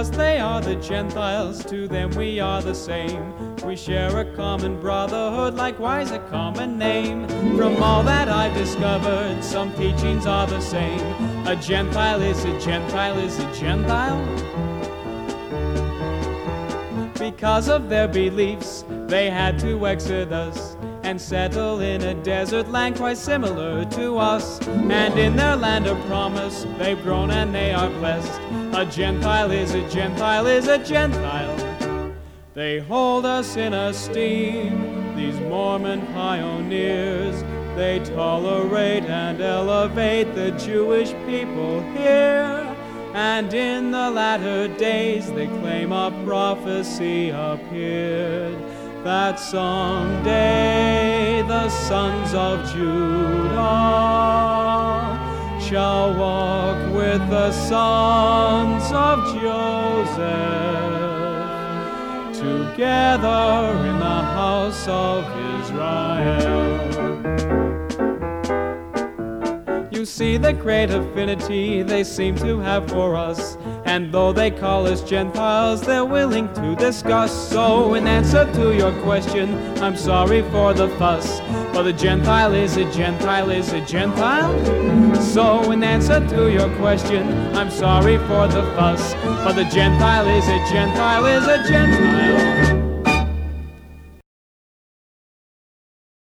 us they are the Gentiles, to them we are the same. We share a common brotherhood, likewise a common name. From all that I've discovered, some teachings are the same. A Gentile is a Gentile is a Gentile. Because of their beliefs, they had to exodus and settle in a desert land quite similar to us. And in their land of promise, they've grown and they are blessed. A Gentile is a Gentile is a Gentile. They hold us in esteem, these Mormon pioneers. They tolerate and elevate the Jewish people here. And in the latter days they claim a prophecy appeared, that someday the sons of Judah shall walk with the sons of Joseph together in the house of Israel. You see the great affinity they seem to have for us, and though they call us Gentiles, they're willing to discuss. So in answer to your question, I'm sorry for the fuss, but a Gentile is a Gentile is a Gentile. So in answer to your question, I'm sorry for the fuss, but a Gentile is a Gentile is a Gentile.